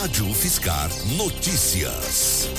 Rádio Fiscar Notícias.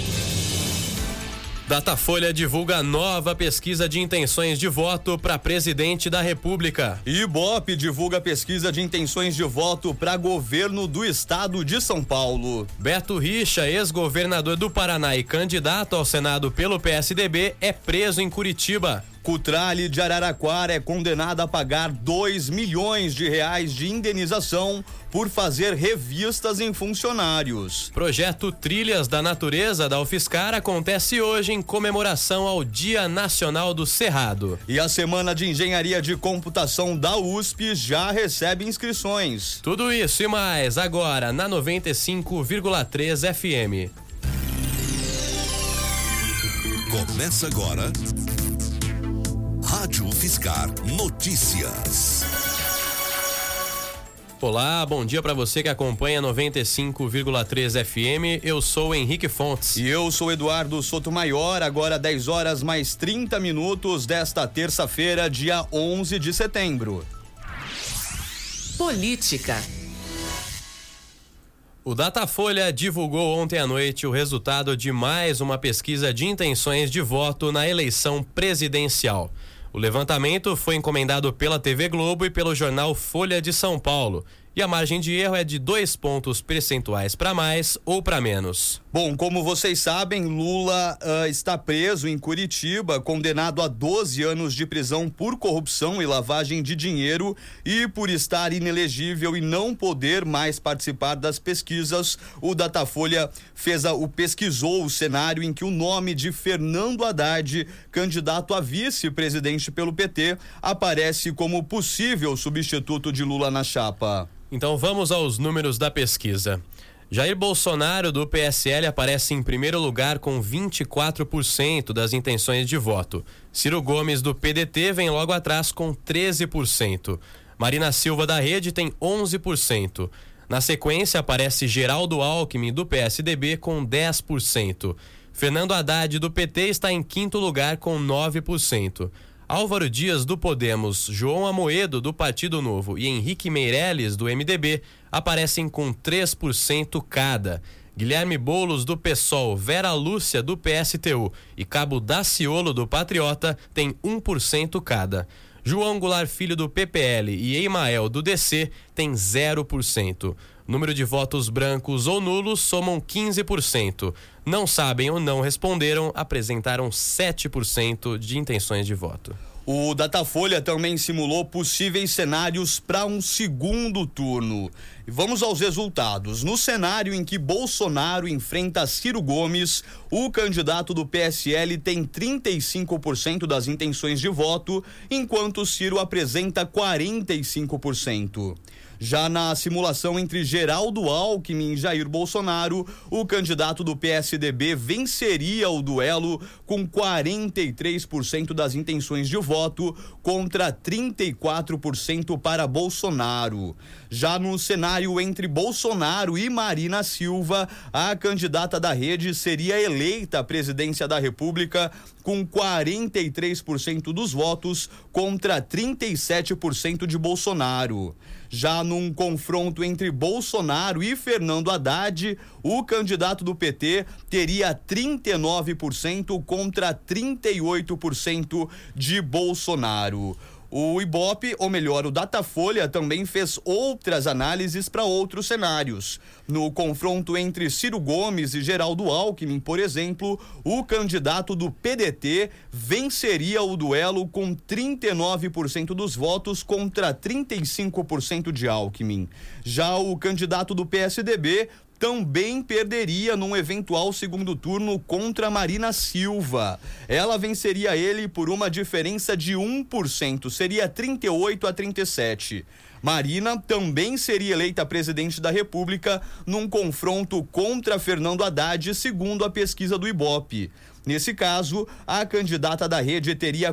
Datafolha divulga nova pesquisa de intenções de voto para presidente da República. Ibope divulga pesquisa de intenções de voto para governo do estado de São Paulo. Beto Richa, ex-governador do Paraná e candidato ao Senado pelo PSDB, é preso em Curitiba. Cutrale de Araraquara é condenado a pagar R$2 milhões de indenização por fazer revistas em funcionários. Projeto Trilhas da Natureza da UFSCar acontece hoje em comemoração ao Dia Nacional do Cerrado. E a Semana de Engenharia de Computação da USP já recebe inscrições. Tudo isso e mais agora na 95,3 FM. Começa agora Rádio Fiscar Notícias. Olá, bom dia para você que acompanha 95,3 FM. Eu sou Henrique Fontes. E eu sou Eduardo Sotomayor. Agora 10 horas mais 30 minutos desta terça-feira, dia 11 de setembro. Política. O Datafolha divulgou ontem à noite o resultado de mais uma pesquisa de intenções de voto na eleição presidencial. O levantamento foi encomendado pela TV Globo e pelo jornal Folha de São Paulo. E a margem de erro é de 2 pontos percentuais para mais ou para menos. Bom, como vocês sabem, Lula está preso em Curitiba, condenado a 12 anos de prisão por corrupção e lavagem de dinheiro e por estar inelegível e não poder mais participar das pesquisas. O Datafolha pesquisou o cenário em que o nome de Fernando Haddad, candidato a vice-presidente pelo PT, aparece como possível substituto de Lula na chapa. Então vamos aos números da pesquisa. Jair Bolsonaro, do PSL, aparece em primeiro lugar com 24% das intenções de voto. Ciro Gomes, do PDT, vem logo atrás com 13%. Marina Silva, da Rede, tem 11%. Na sequência, aparece Geraldo Alckmin, do PSDB, com 10%. Fernando Haddad, do PT, está em quinto lugar com 9%. Álvaro Dias, do Podemos, João Amoedo, do Partido Novo e Henrique Meirelles, do MDB, aparecem com 3% cada. Guilherme Boulos, do PSOL, Vera Lúcia, do PSTU e Cabo Daciolo, do Patriota, têm 1% cada. João Goulart Filho, do PPL e Emael, do DC, tem 0%. Número de votos brancos ou nulos somam 15%. Não sabem ou não responderam, apresentaram 7% de intenções de voto. O Datafolha também simulou possíveis cenários para um segundo turno. E vamos aos resultados. No cenário em que Bolsonaro enfrenta Ciro Gomes, o candidato do PSL tem 35% das intenções de voto, enquanto Ciro apresenta 45%. Já na simulação entre Geraldo Alckmin e Jair Bolsonaro, o candidato do PSDB venceria o duelo com 43% das intenções de voto contra 34% para Bolsonaro. Já no cenário entre Bolsonaro e Marina Silva, a candidata da Rede seria eleita à presidência da República com 43% dos votos contra 37% de Bolsonaro. Já num confronto entre Bolsonaro e Fernando Haddad, o candidato do PT teria 39% contra 38% de Bolsonaro. O Ibope, ou melhor, o Datafolha, também fez outras análises para outros cenários. No confronto entre Ciro Gomes e Geraldo Alckmin, por exemplo, o candidato do PDT venceria o duelo com 39% dos votos contra 35% de Alckmin. Já o candidato do PSDB também perderia num eventual segundo turno contra Marina Silva. Ela venceria ele por uma diferença de 1%, seria 38-37. Marina também seria eleita presidente da República num confronto contra Fernando Haddad, segundo a pesquisa do Ibope. Nesse caso, a candidata da Rede teria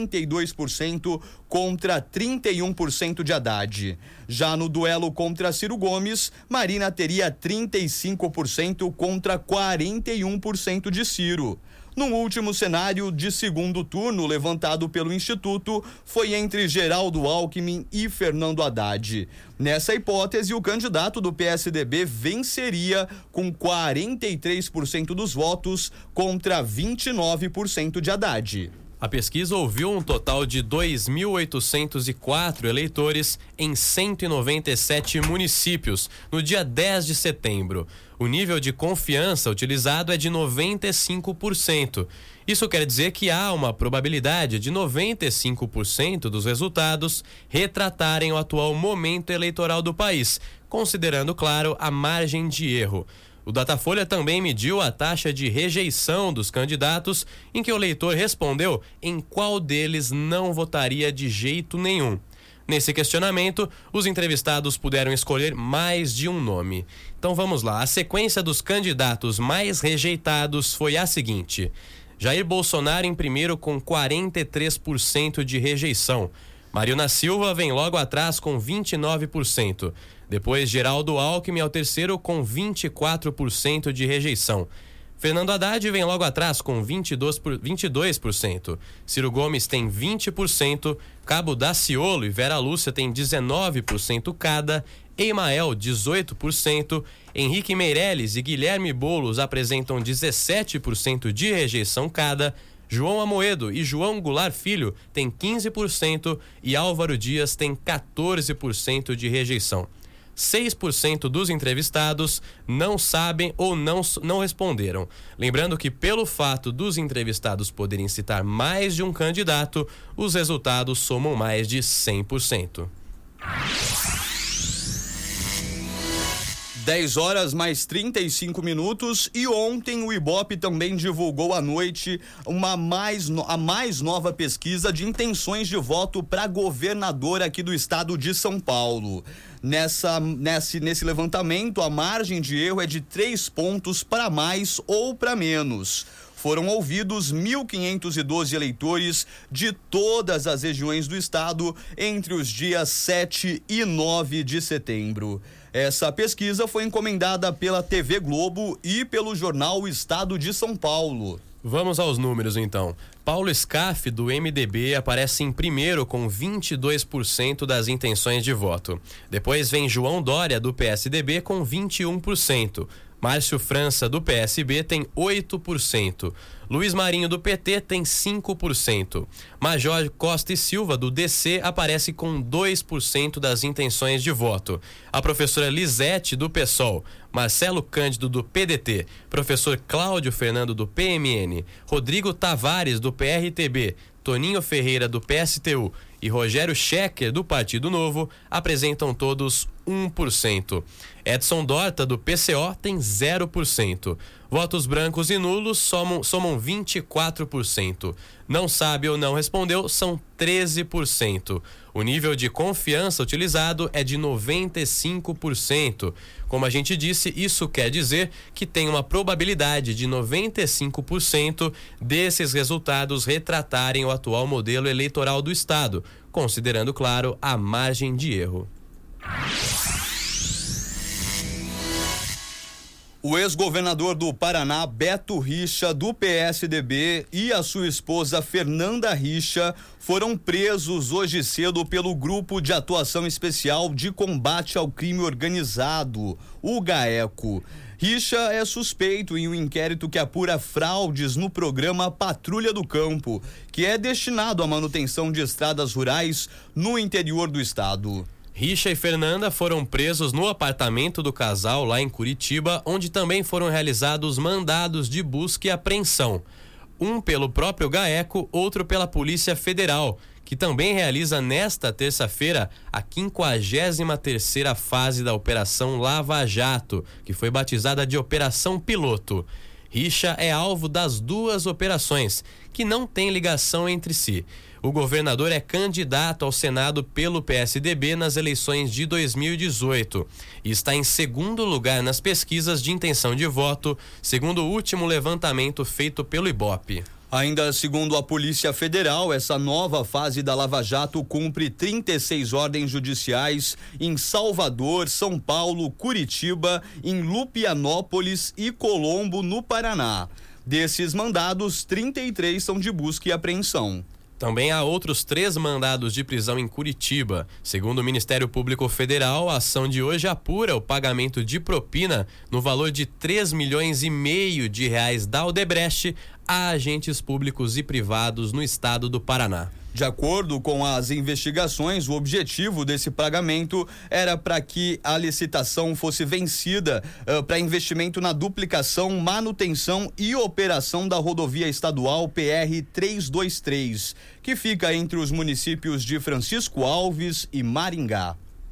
42% contra 31% de Haddad. Já no duelo contra Ciro Gomes, Marina teria 35% contra 41% de Ciro. No último cenário de segundo turno levantado pelo Instituto, foi entre Geraldo Alckmin e Fernando Haddad. Nessa hipótese, o candidato do PSDB venceria com 43% dos votos contra 29% de Haddad. A pesquisa ouviu um total de 2.804 eleitores em 197 municípios no dia 10 de setembro. O nível de confiança utilizado é de 95%. Isso quer dizer que há uma probabilidade de 95% dos resultados retratarem o atual momento eleitoral do país, considerando, claro, a margem de erro. O Datafolha também mediu a taxa de rejeição dos candidatos, em que o eleitor respondeu em qual deles não votaria de jeito nenhum. Nesse questionamento, os entrevistados puderam escolher mais de um nome. Então vamos lá, a sequência dos candidatos mais rejeitados foi a seguinte: Jair Bolsonaro em primeiro com 43% de rejeição. Marina Silva vem logo atrás com 29%. Depois, Geraldo Alckmin é o terceiro com 24% de rejeição. Fernando Haddad vem logo atrás com 22%. Ciro Gomes tem 20%. Cabo Daciolo e Vera Lúcia têm 19% cada. Emael, 18%. Henrique Meirelles e Guilherme Boulos apresentam 17% de rejeição cada. João Amoedo e João Goulart Filho têm 15% e Álvaro Dias tem 14% de rejeição. 6% dos entrevistados não sabem ou não responderam. Lembrando que, pelo fato dos entrevistados poderem citar mais de um candidato, os resultados somam mais de 100%. 10 horas mais 35 minutos e ontem o Ibope também divulgou à noite a mais nova pesquisa de intenções de voto para governador aqui do estado de São Paulo. Nesse levantamento, a margem de erro é de 3 pontos para mais ou para menos. Foram ouvidos 1.512 eleitores de todas as regiões do estado entre os dias 7 e 9 de setembro. Essa pesquisa foi encomendada pela TV Globo e pelo jornal Estado de São Paulo. Vamos aos números então. Paulo Scaff, do MDB, aparece em primeiro com 22% das intenções de voto. Depois vem João Dória, do PSDB, com 21%. Márcio França, do PSB, tem 8%. Luiz Marinho, do PT, tem 5%. Major Costa e Silva, do DC, aparece com 2% das intenções de voto. A professora Lisete, do PSOL, Marcelo Cândido, do PDT, professor Cláudio Fernando, do PMN, Rodrigo Tavares, do PRTB, Toninho Ferreira, do PSTU e Rogério Schecker, do Partido Novo, apresentam todos 1%. Edson Dorta, do PCO, tem 0%. Votos brancos e nulos somam 24%. Não sabe ou não respondeu são 13%. O nível de confiança utilizado é de 95%. Como a gente disse, isso quer dizer que tem uma probabilidade de 95% desses resultados retratarem o atual modelo eleitoral do Estado, considerando, claro, a margem de erro. O ex-governador do Paraná, Beto Richa, do PSDB, e a sua esposa Fernanda Richa foram presos hoje cedo pelo Grupo de Atuação Especial de Combate ao Crime Organizado, o GAECO. Richa é suspeito em um inquérito que apura fraudes no programa Patrulha do Campo, que é destinado à manutenção de estradas rurais no interior do estado. Richa e Fernanda foram presos no apartamento do casal lá em Curitiba, onde também foram realizados mandados de busca e apreensão. Um pelo próprio GAECO, outro pela Polícia Federal, que também realiza nesta terça-feira a 53ª fase da Operação Lava Jato, que foi batizada de Operação Piloto. Richa é alvo das duas operações, que não têm ligação entre si. O governador é candidato ao Senado pelo PSDB nas eleições de 2018 e está em segundo lugar nas pesquisas de intenção de voto, segundo o último levantamento feito pelo Ibope. Ainda segundo a Polícia Federal, essa nova fase da Lava Jato cumpre 36 ordens judiciais em Salvador, São Paulo, Curitiba, em Lupianópolis e Colombo, no Paraná. Desses mandados, 33 são de busca e apreensão. Também há outros 3 mandados de prisão em Curitiba. Segundo o Ministério Público Federal, a ação de hoje apura o pagamento de propina no valor de 3,5 milhões de reais da Odebrecht a agentes públicos e privados no estado do Paraná. De acordo com as investigações, o objetivo desse pagamento era para que a licitação fosse vencida para investimento na duplicação, manutenção e operação da rodovia estadual PR-323, que fica entre os municípios de Francisco Alves e Maringá.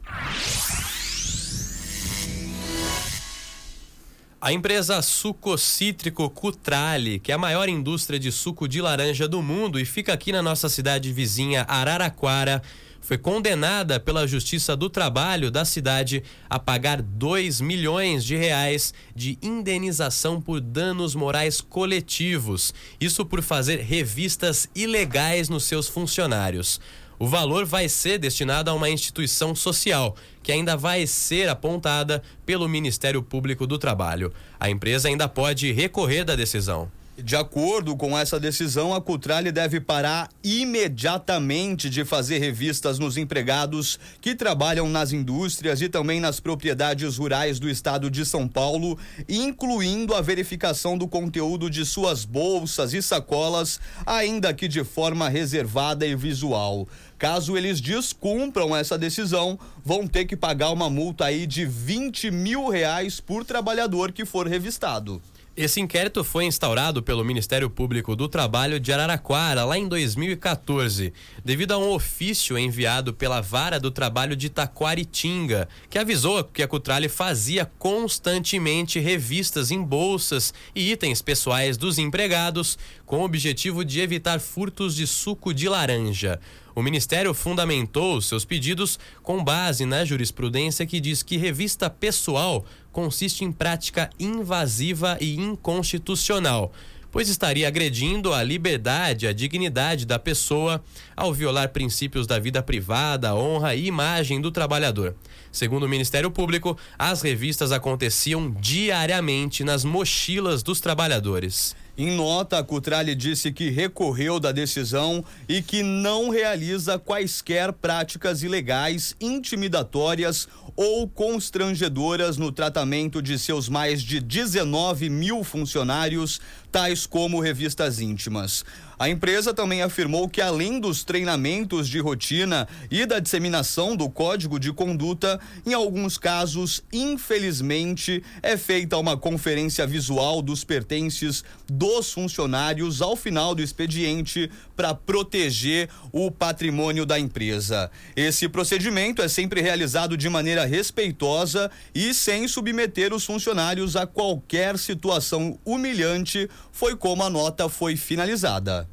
A empresa sucocítrico Cutrale, que é a maior indústria de suco de laranja do mundo e fica aqui na nossa cidade vizinha Araraquara, foi condenada pela Justiça do Trabalho da cidade a pagar 2 milhões de reais de indenização por danos morais coletivos. Isso por fazer revistas ilegais nos seus funcionários. O valor vai ser destinado a uma instituição social, que ainda vai ser apontada pelo Ministério Público do Trabalho. A empresa ainda pode recorrer da decisão. De acordo com essa decisão, a Cutrale deve parar imediatamente de fazer revistas nos empregados que trabalham nas indústrias e também nas propriedades rurais do estado de São Paulo, incluindo a verificação do conteúdo de suas bolsas e sacolas, ainda que de forma reservada e visual. Caso eles descumpram essa decisão, vão ter que pagar uma multa aí de 20 mil reais por trabalhador que for revistado. Esse inquérito foi instaurado pelo Ministério Público do Trabalho de Araraquara lá em 2014, devido a um ofício enviado pela Vara do Trabalho de Taquaritinga, que avisou que a Cutrale fazia constantemente revistas em bolsas e itens pessoais dos empregados, com o objetivo de evitar furtos de suco de laranja. O Ministério fundamentou seus pedidos com base na jurisprudência que diz que revista pessoal consiste em prática invasiva e inconstitucional, pois estaria agredindo a liberdade, a dignidade da pessoa ao violar princípios da vida privada, honra e imagem do trabalhador. Segundo o Ministério Público, as revistas aconteciam diariamente nas mochilas dos trabalhadores. Em nota, a Cutrale disse que recorreu da decisão e que não realiza quaisquer práticas ilegais, intimidatórias ou constrangedoras no tratamento de seus mais de 19 mil funcionários, tais como revistas íntimas. A empresa também afirmou que, além dos treinamentos de rotina e da disseminação do código de conduta, em alguns casos, infelizmente, é feita uma conferência visual dos pertences dos funcionários ao final do expediente para proteger o patrimônio da empresa. Esse procedimento é sempre realizado de maneira respeitosa e sem submeter os funcionários a qualquer situação humilhante, foi como a nota foi finalizada.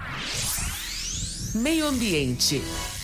Meio Ambiente.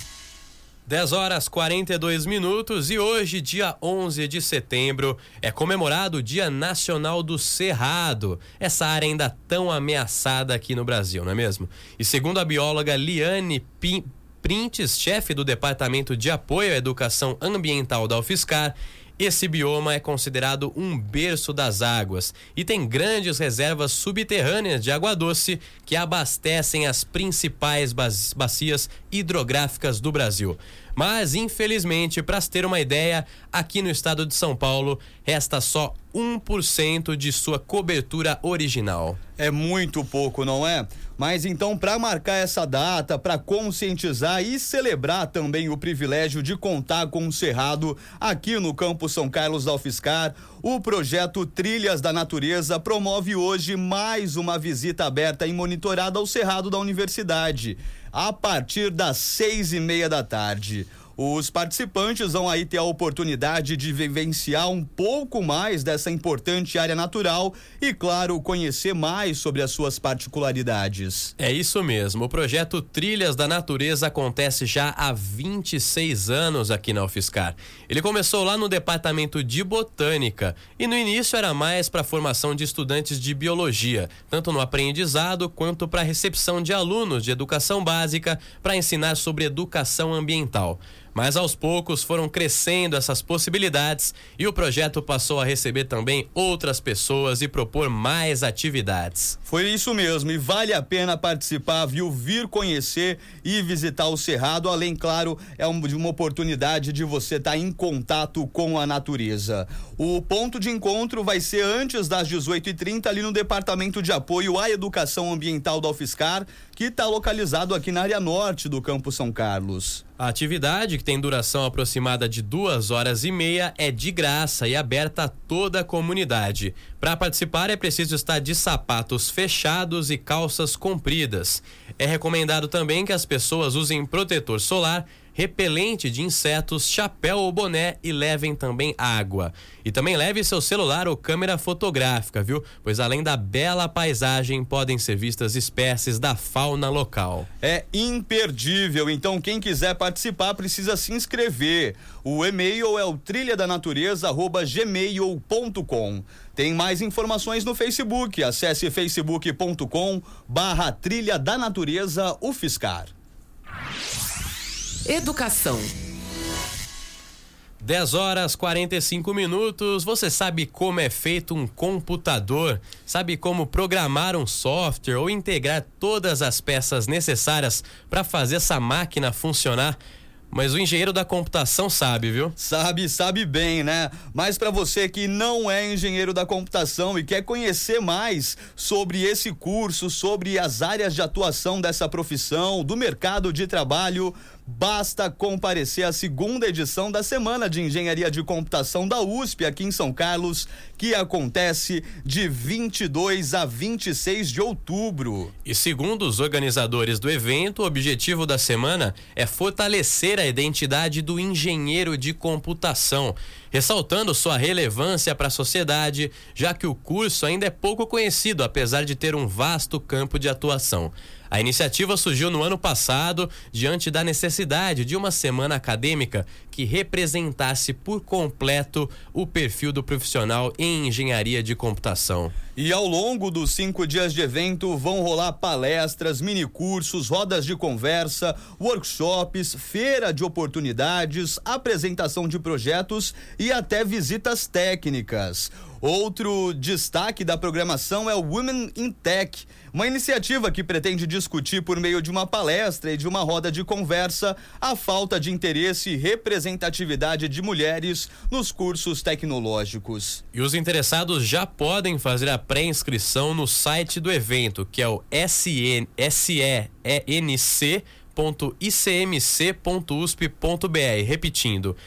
10h42 e hoje, dia 11 de setembro, é comemorado o Dia Nacional do Cerrado. Essa área ainda tão ameaçada aqui no Brasil, não é mesmo? E segundo a bióloga Liane Printes, chefe do Departamento de Apoio à Educação Ambiental da UFSCar, esse bioma é considerado um berço das águas e tem grandes reservas subterrâneas de água doce que abastecem as principais bacias hidrográficas do Brasil. Mas, infelizmente, para se ter uma ideia, aqui no estado de São Paulo, resta só 1% de sua cobertura original. É muito pouco, não é? Mas então, para marcar essa data, para conscientizar e celebrar também o privilégio de contar com o Cerrado aqui no Campus São Carlos da UFSCar, o projeto Trilhas da Natureza promove hoje mais uma visita aberta e monitorada ao Cerrado da Universidade, a partir das 6:30 da tarde. Os participantes vão aí ter a oportunidade de vivenciar um pouco mais dessa importante área natural e, claro, conhecer mais sobre as suas particularidades. É isso mesmo, o projeto Trilhas da Natureza acontece já há 26 anos aqui na UFSCar. Ele começou lá no Departamento de Botânica e no início era mais para a formação de estudantes de biologia, tanto no aprendizado quanto para a recepção de alunos de educação básica para ensinar sobre educação ambiental. Mas aos poucos foram crescendo essas possibilidades e o projeto passou a receber também outras pessoas e propor mais atividades. Foi isso mesmo, e vale a pena participar, viu? Vir conhecer e visitar o Cerrado, além, claro, de uma oportunidade de você estar em contato com a natureza. O ponto de encontro vai ser antes das 18h30 ali no Departamento de Apoio à Educação Ambiental da UFSCar, que está localizado aqui na área norte do Campo São Carlos. A atividade, que tem duração aproximada de 2h30, é de graça e aberta a toda a comunidade. Para participar é preciso estar de sapatos fechados e calças compridas. É recomendado também que as pessoas usem protetor solar, repelente de insetos, chapéu ou boné e levem também água. E também leve seu celular ou câmera fotográfica, viu? Pois além da bela paisagem, podem ser vistas espécies da fauna local. É imperdível, então quem quiser participar precisa se inscrever. O e-mail é o trilhadanatureza@gmail.com. Tem mais informações no Facebook. Acesse facebook.com/Trilha da Natureza UFSCar. Educação. 10h45. Você sabe como é feito um computador? Sabe como programar um software ou integrar todas as peças necessárias para fazer essa máquina funcionar? Mas o engenheiro da computação sabe, viu? Sabe bem, né? Mas para você que não é engenheiro da computação e quer conhecer mais sobre esse curso, sobre as áreas de atuação dessa profissão, do mercado de trabalho, basta comparecer à segunda edição da Semana de Engenharia de Computação da USP aqui em São Carlos, que acontece de 22 a 26 de outubro. E segundo os organizadores do evento, o objetivo da semana é fortalecer a identidade do engenheiro de computação, ressaltando sua relevância para a sociedade, já que o curso ainda é pouco conhecido, apesar de ter um vasto campo de atuação. A iniciativa surgiu no ano passado, diante da necessidade de uma semana acadêmica que representasse por completo o perfil do profissional em engenharia de computação. E ao longo dos 5 dias de evento vão rolar palestras, minicursos, rodas de conversa, workshops, feira de oportunidades, apresentação de projetos e até visitas técnicas. Outro destaque da programação é o Women in Tech, uma iniciativa que pretende discutir por meio de uma palestra e de uma roda de conversa a falta de interesse e representatividade de mulheres nos cursos tecnológicos. E os interessados já podem fazer a pré-inscrição no site do evento, que é o senc.icmc.usp.br. Repetindo,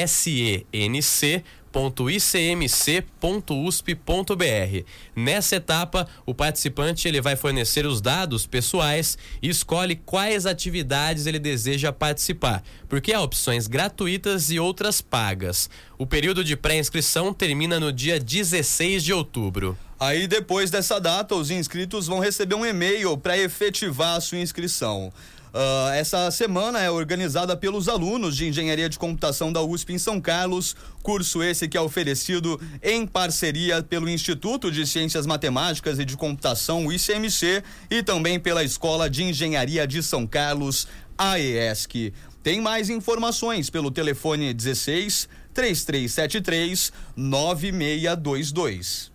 senc.icmc.usp.br. Nessa etapa, o participante ele vai fornecer os dados pessoais e escolhe quais atividades ele deseja participar, porque há opções gratuitas e outras pagas. O período de pré-inscrição termina no dia 16 de outubro. Aí depois dessa data, os inscritos vão receber um e-mail para efetivar a sua inscrição. Essa semana é organizada pelos alunos de Engenharia de Computação da USP em São Carlos, curso esse que é oferecido em parceria pelo Instituto de Ciências Matemáticas e de Computação, o ICMC, e também pela Escola de Engenharia de São Carlos, a EESC. Tem mais informações pelo telefone 16 3373 9622.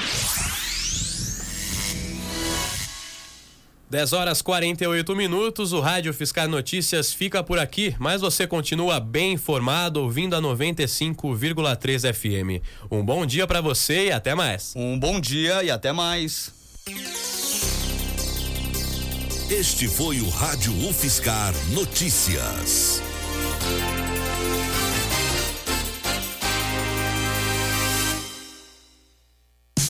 10h48, o Rádio UFSCar Notícias fica por aqui, mas você continua bem informado ouvindo a 95,3 FM. Um bom dia para você e até mais. Um bom dia e até mais. Este foi o Rádio UFSCar Notícias.